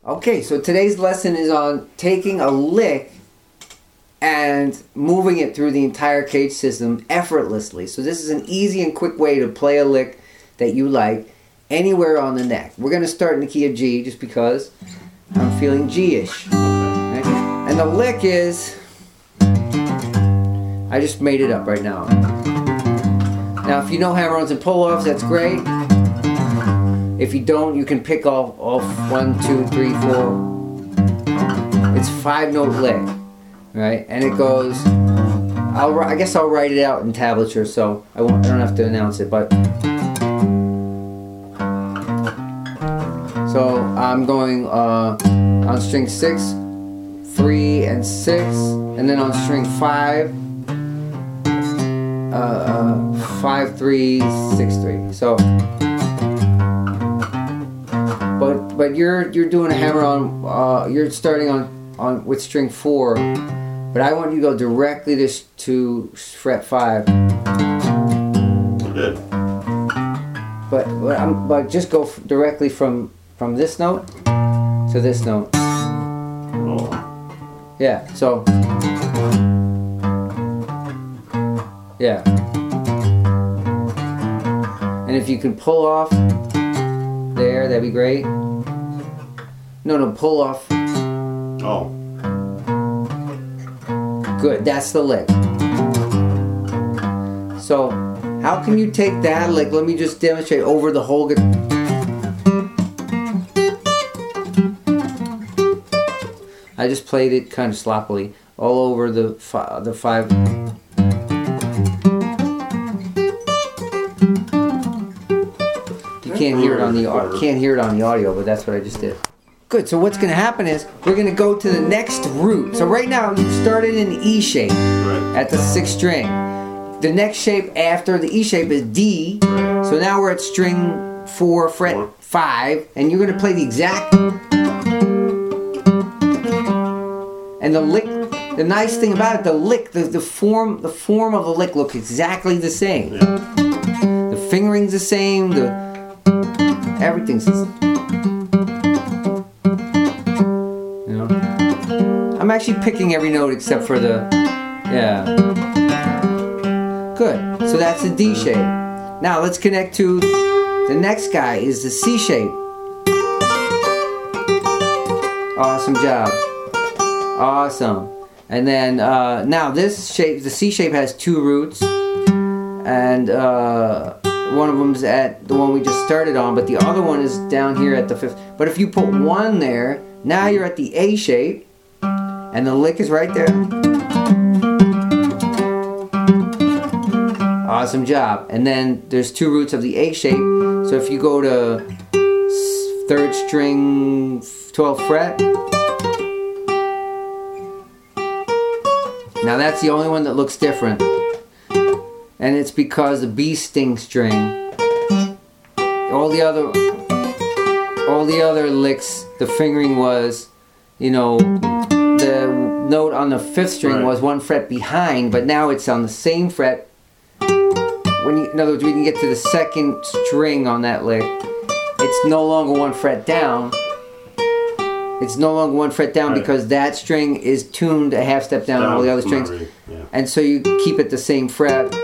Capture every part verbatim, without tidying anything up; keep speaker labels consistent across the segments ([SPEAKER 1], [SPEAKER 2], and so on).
[SPEAKER 1] Okay, so today's lesson is on taking a lick and moving it through the entire cage system effortlessly. So this is an easy and quick way to play a lick that you like anywhere on the neck. We're going to start in the key of G just because I'm feeling G-ish. Right? And the lick is... I just made it up right now. Now if you know hammer-ons and pull-offs, that's great. If you don't, you can pick off, off one, two, three, four. It's five note lick, right? And it goes. I'll I guess I'll write it out in tablature, so I won't. I don't have to announce it. But so I'm going uh, on string six, three, and six, and then on string five, uh, uh, five, three, six, three. So. But but you're you're doing a hammer on uh, you're starting on on with string four, but I want you to go directly to to fret five.
[SPEAKER 2] Good.
[SPEAKER 1] But but, I'm, but just go f directly from from this note to this note.
[SPEAKER 2] Oh.
[SPEAKER 1] Yeah. So. Yeah. And if you can pull off. There, that'd be great. No, no, pull off.
[SPEAKER 2] Oh.
[SPEAKER 1] Good, that's the lick. So, how can you take that lick? Let me just demonstrate over the whole guitar. I just played it kind of sloppily all over the fi the five. Can't hear it on the can't hear it on the audio, but that's what I just did. Good. So what's going to happen is we're going to go to the next root. So right now you started in E shape
[SPEAKER 2] right.
[SPEAKER 1] at the sixth string. The next shape after the E shape is D.
[SPEAKER 2] Right.
[SPEAKER 1] So now we're at string four, fret four. five, and you're going to play the exact. And the lick. The nice thing about it, the lick, the the form, the form of the lick looks exactly the same.
[SPEAKER 2] Yeah.
[SPEAKER 1] The fingering's the same. The Everything's, you know. I'm actually picking every note except for the, yeah. Good. So that's the D shape. Now let's connect to the next guy is the C shape. Awesome job. Awesome. And then uh, now this shape, the C shape has two roots, and. Uh, One of them's at the one we just started on, but the other one is down here at the fifth. But if you put one there, now you're at the A shape, and the lick is right there. Awesome job. And then there's two roots of the A shape. So if you go to third string, twelfth fret, now that's the only one that looks different. And it's because the B string string, all the other, all the other licks, the fingering was, you know, the note on the fifth string
[SPEAKER 2] right.
[SPEAKER 1] was one fret behind, but now it's on the same fret. When you, in other words, we can get to the second string on that lick. It's no longer one fret down. It's no longer one fret down right. because that string is tuned a half step down, down on all the other strings,
[SPEAKER 2] yeah.
[SPEAKER 1] and so you keep it the same fret.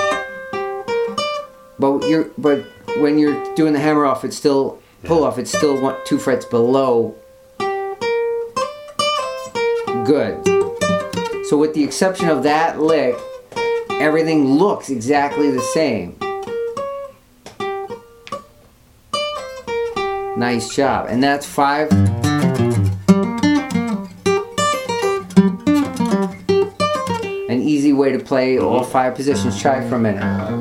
[SPEAKER 1] But you're, but when you're doing the hammer off, it's still pull off. It's still one, two frets below. Good. So with the exception of that lick, everything looks exactly the same. Nice job. And that's five. An easy way to play all five positions. Try it for a minute.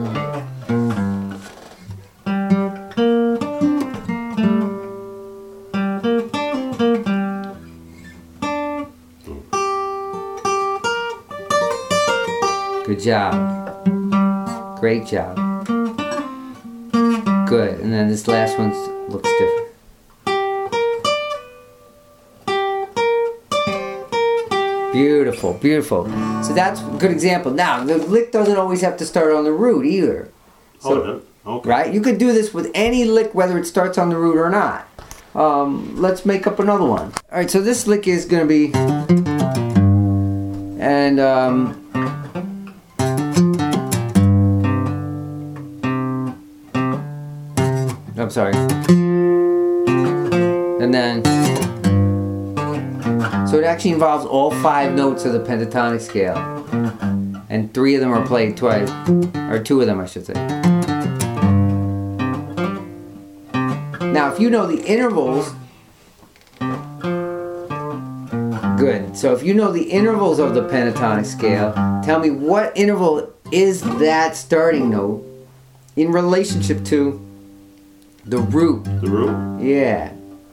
[SPEAKER 1] Good job. Great job. Good. And then this last one looks different. Beautiful, beautiful. So that's a good example. Now, the lick doesn't always have to start on the root either. So,
[SPEAKER 2] oh, okay.
[SPEAKER 1] Right? You could do this with any lick, whether it starts on the root or not. um, let's make up another one. All right, so this lick is gonna be, and um, I'm sorry, and then. So it actually involves all five notes of the pentatonic scale. And three of them are played twice. Or two of them, I should say. Now, if you know the intervals... Good. So if you know the intervals of the pentatonic scale, tell me what interval is that starting note in relationship to the root.
[SPEAKER 2] The root?
[SPEAKER 1] Yeah.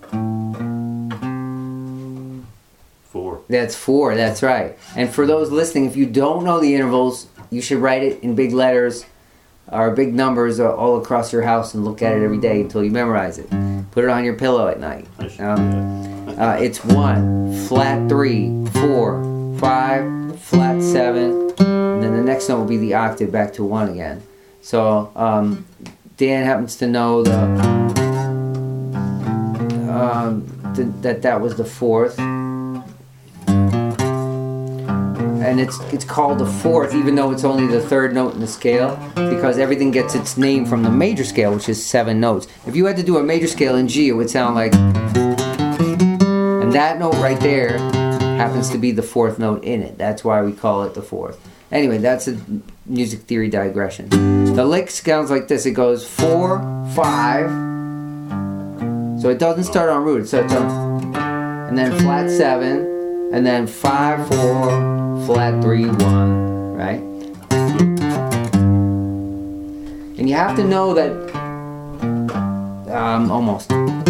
[SPEAKER 2] Four.
[SPEAKER 1] That's four, that's right. And for those listening, if you don't know the intervals, you should write it in big letters or big numbers all across your house and look at it every day until you memorize it. Put it on your pillow at night. Um, uh, it's one, flat three, four, five, flat seven, and then the next note will be the octave back to one again. So um, Dan happens to know the, um, th that that was the fourth. And it's it's called the fourth, even though it's only the third note in the scale, because everything gets its name from the major scale, which is seven notes. If you had to do a major scale in G, it would sound like, and that note right there happens to be the fourth note in it. That's why we call it the fourth. Anyway, that's a music theory digression. The lick sounds like this. It goes four, five. So it doesn't start on root. It starts on, and then flat seven, and then five, four. Flat three, one, right? And you have to know that, um, almost.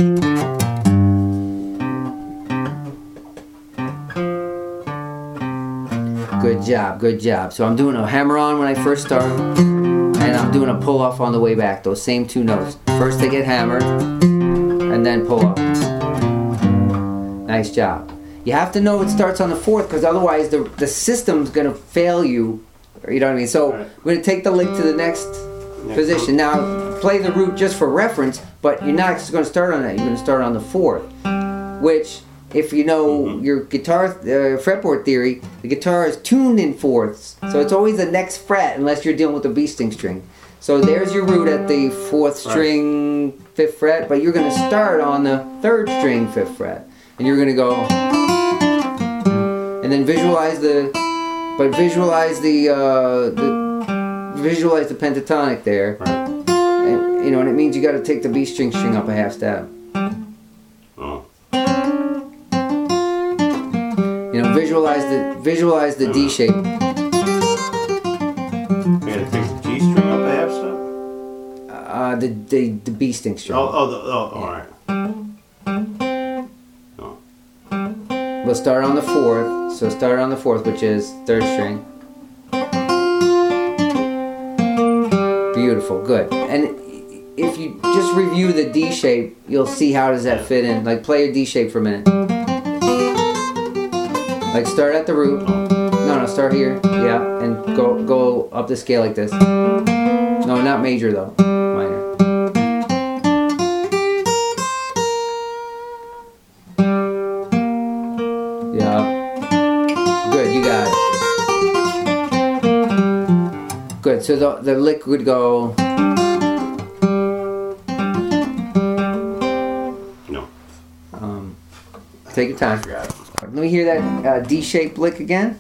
[SPEAKER 1] Good job, good job. So I'm doing a hammer on when I first start, and I'm doing a pull off on the way back, those same two notes. First they get hammered, and then pull off. Nice job. You have to know it starts on the fourth, because otherwise the the system's going to fail you. You know what I mean? So
[SPEAKER 2] right.
[SPEAKER 1] We're going to take the lick to the next, next position. Now, play the root just for reference, but you're not going to start on that. You're going to start on the fourth, which, if you know mm-hmm. your guitar uh, fretboard theory, the guitar is tuned in fourths. So it's always the next fret, unless you're dealing with the B string string. So there's your root at the fourth string, fifth fret, but you're going to start on the third string, fifth fret. And you're going to go... And then visualize the, but visualize the, uh, the, visualize the pentatonic there.
[SPEAKER 2] Right.
[SPEAKER 1] And, you know, and it means you got to take the B string string up a half step.
[SPEAKER 2] Oh.
[SPEAKER 1] You know, visualize the, visualize the D shape.
[SPEAKER 2] You gotta take the G string up a half step.
[SPEAKER 1] Uh, the the the B string string.
[SPEAKER 2] Oh, oh, the, oh, all right.
[SPEAKER 1] We'll start on the fourth, so start on the fourth, which is third string. Beautiful, good. And if you just review the D shape, you'll see how does that fit in. Like, play a D shape for a minute. Like, start at the root. No, no, start here. Yeah, and go go up the scale like this. No, not major though. Minor. Good, so the, the lick would go...
[SPEAKER 2] No.
[SPEAKER 1] Um, take your time. Let me hear that uh, D-shaped lick again.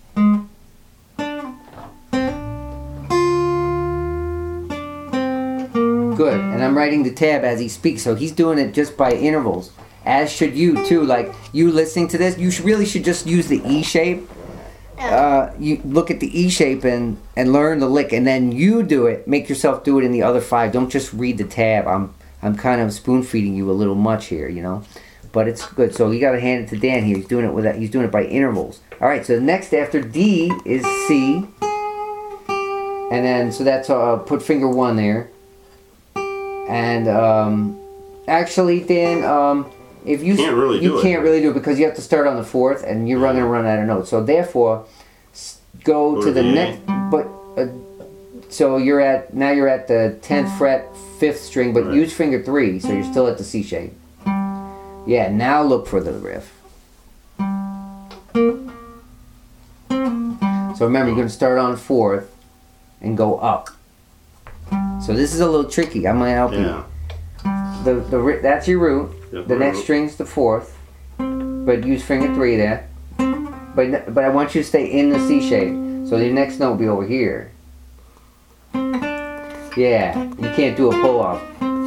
[SPEAKER 1] Good, and I'm writing the tab as he speaks, so he's doing it just by intervals. As should you, too. Like, you listening to this, you should, really should just use the E shape. Uh, you look at the E shape and, and learn the lick, and then you do it. Make yourself do it in the other five. Don't just read the tab. I'm I'm kind of spoon feeding you a little much here, you know, but it's good. So you got to hand it to Dan here. He's doing it with that. He's doing it by intervals. All right. So next after D is C, and then so that's uh, put finger one there, and um, actually Dan. Um, If you
[SPEAKER 2] can't really
[SPEAKER 1] you
[SPEAKER 2] do
[SPEAKER 1] can't
[SPEAKER 2] it.
[SPEAKER 1] really do it because you have to start on the fourth, and you're running run out of notes. So therefore, go, go to the next. But uh, so you're at now you're at the tenth fret, fifth string, but
[SPEAKER 2] right.
[SPEAKER 1] use finger three, so you're still at the C shape. Yeah, now look for the riff. So remember, you're going to start on fourth and go up. So this is a little tricky. I'm going to help
[SPEAKER 2] Yeah.
[SPEAKER 1] you. The, the, ri- that's your root.
[SPEAKER 2] The
[SPEAKER 1] The next
[SPEAKER 2] root.
[SPEAKER 1] string's the fourth. But use finger three there. But, but I want you to stay in the C shape. So your next note will be over here. Yeah, you can't do a pull off.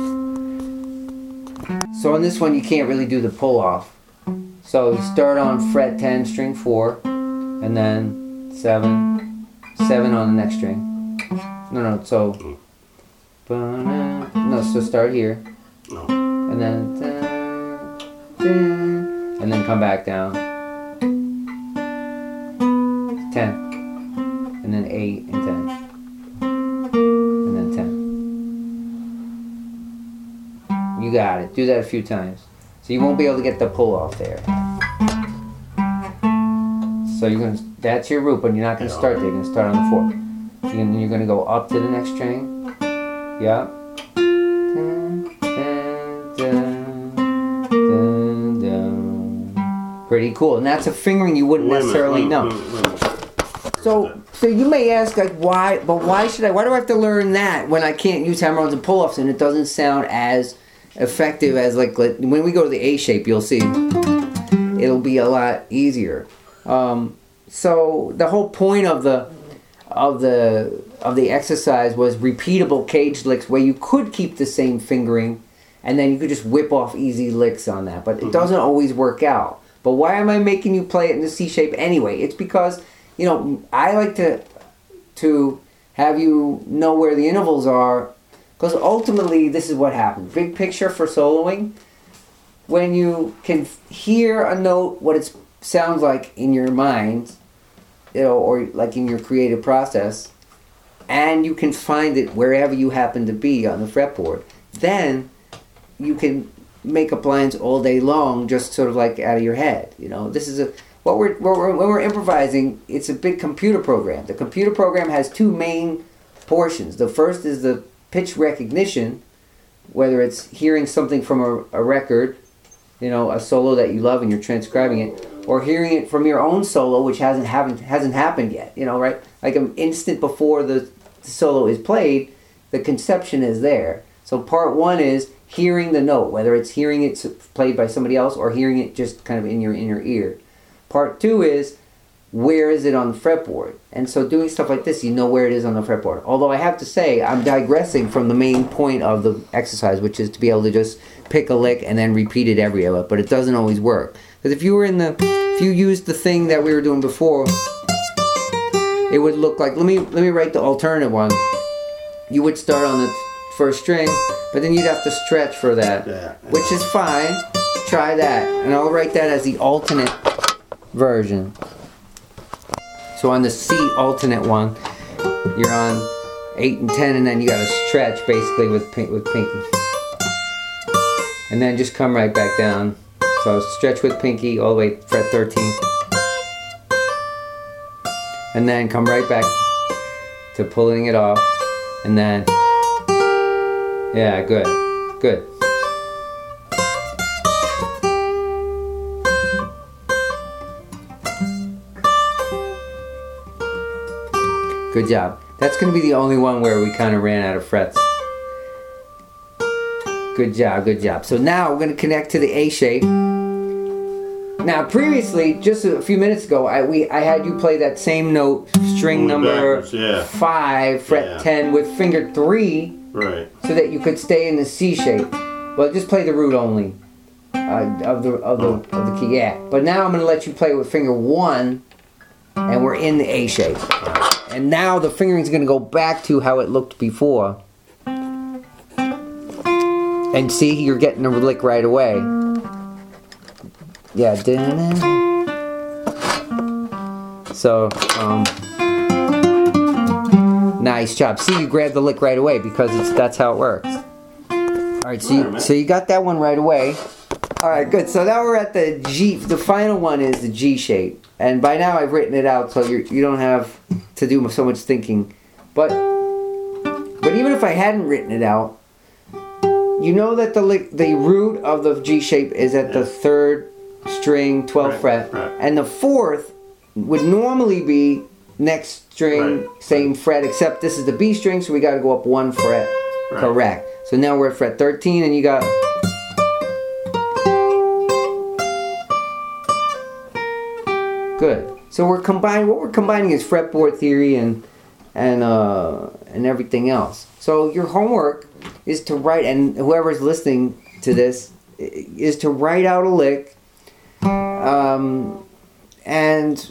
[SPEAKER 1] So on this one, you can't really do the pull off. So you start on fret ten, string four, and then seven, seven on the next string. No, no, so, no, so start here,
[SPEAKER 2] No.
[SPEAKER 1] and then, and then come back down. ten, and then eight and ten, and then ten. You got it. Do that a few times. So you won't be able to get the pull off there. So you're gonna, that's your root, but you're not gonna
[SPEAKER 2] Yeah.
[SPEAKER 1] start there. You're gonna start on the fourth. You're gonna, you're gonna go up to the next string. Yeah. Dun, dun, dun, dun, dun. Pretty cool. And that's a fingering you wouldn't
[SPEAKER 2] Wait a minute,
[SPEAKER 1] necessarily
[SPEAKER 2] wait,
[SPEAKER 1] know.
[SPEAKER 2] wait, wait a minute.
[SPEAKER 1] So, so you may ask, like, why? But why should I? Why do I have to learn that when I can't use hammer-ons and pull-offs and it doesn't sound as effective as like let- when we go to the A shape? You'll see it'll be a lot easier. Um, so the whole point of the of the of the exercise was repeatable caged licks where you could keep the same fingering, and then you could just whip off easy licks on that. But it doesn't always work out. But why am I making you play it in the C shape anyway? It's because, you know, I like to to have you know where the intervals are, because ultimately this is what happens. Big picture for soloing, when you can f- hear a note, what it sounds like in your mind, you know, or like in your creative process, and you can find it wherever you happen to be on the fretboard, then you can make up lines all day long, just sort of like out of your head. You know, this is a what we're, what we're when we're improvising. It's a big computer program. The computer program has two main portions. The first is the pitch recognition, whether it's hearing something from a, a record, you know, a solo that you love and you're transcribing it, or hearing it from your own solo, which hasn't haven't hasn't happened yet. You know, right? Like an instant before the, the solo is played, the conception is there. So part one is hearing the note, whether it's hearing it played by somebody else or hearing it just kind of in your in your ear. Part two is where is it on the fretboard? And so doing stuff like this, you know where it is on the fretboard. Although I have to say, I'm digressing from the main point of the exercise, which is to be able to just pick a lick and then repeat it every other. But it doesn't always work. Because if you were in the, if you used the thing that we were doing before, it would look like, let me let me write the alternate one. You would start on the first string, but then you'd have to stretch for that,
[SPEAKER 2] Yeah.
[SPEAKER 1] which is fine. Try that, and I'll write that as the alternate version. So on the C alternate one, you're on eight and ten, and then you got to stretch basically with pin- with pinky, and then just come right back down. So stretch with pinky all the way fret thirteen, and then come right back to pulling it off, and then yeah, good, good. Good job. That's going to be the only one where we kind of ran out of frets. Good job, good job. So now we're going to connect to the A shape. Now previously, just a few minutes ago, I we I had you play that same note, string
[SPEAKER 2] Going
[SPEAKER 1] number
[SPEAKER 2] backwards, yeah.
[SPEAKER 1] five, fret
[SPEAKER 2] Yeah.
[SPEAKER 1] ten, with finger three,
[SPEAKER 2] Right.
[SPEAKER 1] so that you could stay in the C shape. Well, just play the root only uh, of the of the of the key. Yeah. But now I'm going to let you play with finger one, and we're in the A shape. And now the fingering is going to go back to how it looked before. And see, you're getting a lick right away. Yeah. So, um, nice job. See, you grabbed the lick right away because it's that's how it works. All right, so you, so you got that one right away. All right, good. So now we're at the G. The final one is the G shape, and by now I've written it out, so you you don't have to do so much thinking. But but even if I hadn't written it out, you know that the lick, the root of the G shape is at the third string, twelfth
[SPEAKER 2] Right,
[SPEAKER 1] fret,
[SPEAKER 2] right.
[SPEAKER 1] and the fourth would normally be next string,
[SPEAKER 2] Right.
[SPEAKER 1] same fret, except this is the B string, so we got to go up one fret.
[SPEAKER 2] Right.
[SPEAKER 1] Correct. So now we're at fret thirteen, and you got. Good. So we're combining. What we're combining is fretboard theory and and uh, and everything else. So your homework is to write, and whoever's listening to this i- is to write out a lick, um, and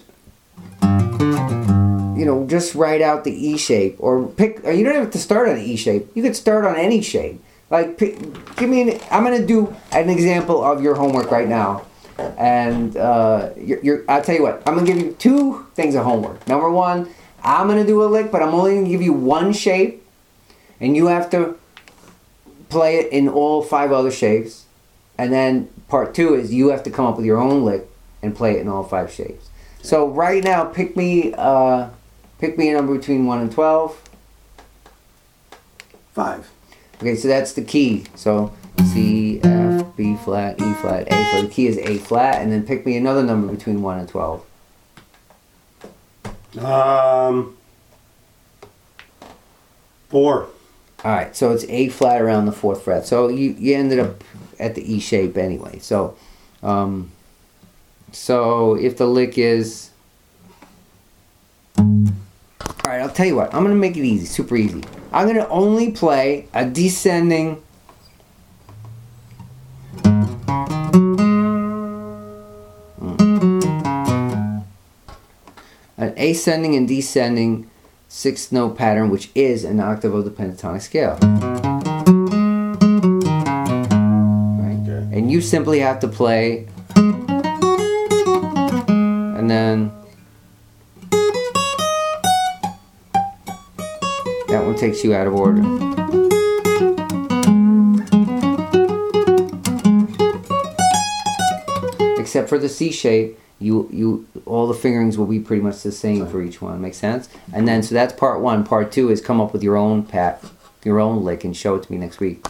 [SPEAKER 1] you know just write out the E shape, or pick. Or you don't have to start on E shape. You could start on any shape. Like, pick, give me. An, I'm gonna do an example of your homework right now. And uh, you're, you're, I'll tell you what, I'm going to give you two things of homework. Number one, I'm going to do a lick, but I'm only going to give you one shape. And you have to play it in all five other shapes. And then part two is you have to come up with your own lick and play it in all five shapes. So right now, pick me, uh, pick me a number between one and twelve.
[SPEAKER 2] Five.
[SPEAKER 1] Okay, so that's the key. So C, F, B flat, E flat, A. So the key is A flat, and then pick me another number between one and twelve.
[SPEAKER 2] Um. Four.
[SPEAKER 1] All right, so it's A flat around the fourth fret. So you, you ended up at the E shape anyway. So, um, so if the lick is, all right, I'll tell you what. I'm gonna make it easy, super easy. I'm gonna only play a descending. An ascending and descending sixth note pattern, which is an octave of the pentatonic scale. Right?
[SPEAKER 2] Okay.
[SPEAKER 1] And you simply have to play, and then that one takes you out of order. Except for the C shape. You, you, all the fingerings will be pretty much the same for each one. Make sense? And then, so that's part one. Part two is come up with your own pat, your own lick, and show it to me next week.